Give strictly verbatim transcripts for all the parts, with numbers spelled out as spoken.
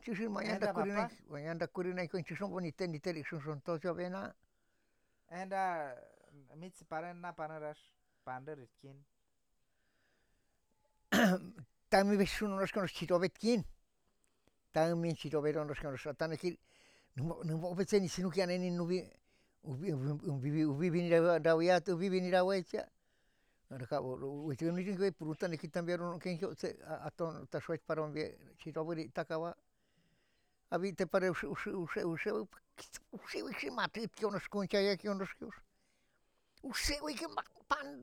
Chusun mayanda kurinai, mayanda kurinai ko chusun boniten diterik sun tojo bena. Enda mitsi paren na panaras panderitkin. Tami besun onos konos chirobetkin. Tami chiroberon onos konos atanekil. Numo betsen sinukian enin nubi ubi ubi ubi binira dawiat ubi binira wecha. Mereka wecha ni ringue purutan ni kita biaron kenjo aton taswait paron be chiroberi takawa. Abi te pare use use use use use use matit ki onos koncha ya ki onos kios. Use use pan.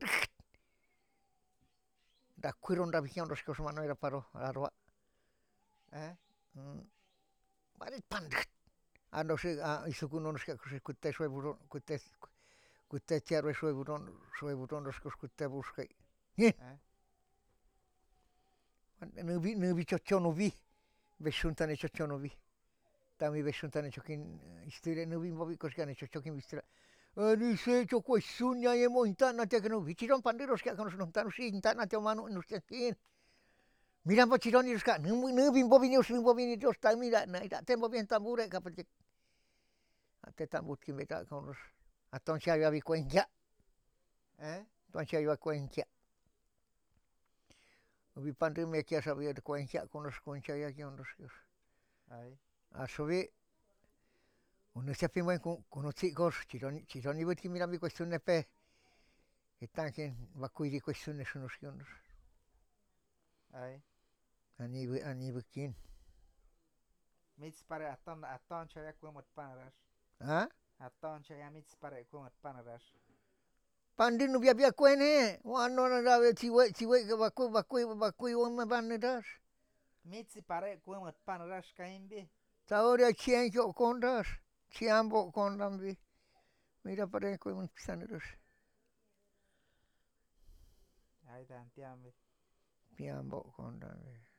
Da kuiron da bikion onos kios mano era paro arwa. Eh? Marit pan. Ano se isukun onos kios kutte soi buron kutte kutte tiaro soi buron soi buron onos kios kutte buskai. Eh? Nubi nubi chochonovi. Besuntane chochonovi. Tami besuntane chokin istire nubi mobi koskane chochokin istira. Ani se choko sunya ye mo intana te kanu vichiron panderos ka kanu suntanu si intana te manu nustekin. Mira po chironi ska nubi nubi bobi ni usin bobi ni dos ta mira na ida tempo bien tambure kapate. Ate tambut ki meta kanus. Aton sia ya bikuenja. Eh? Ton sia ya kuenja. Ubi pandem me kia sabia de kuenja konos koncha ya ki onos kios. Ai. Asobe uno se pimo con conosci cos chironi chironi voti mira mi questione pe e tanken vakui di questione sono skionos. Ai. Ani ani bukin. Mitsi pare aton aton chaya kuemot panaras. Ha? Aton chaya mitsi pare kuemot panaras. Pandin no bia bia kuene. Wano na da chiwe chiwe vakui vakui vakui on banadas. Mitsi pare kuemot panaras kaimbi. Taoria chienjo kondas. Chiambo kondambi. Mira pare kuemot panadas. Ai tantiambi. Chiambo kondambi.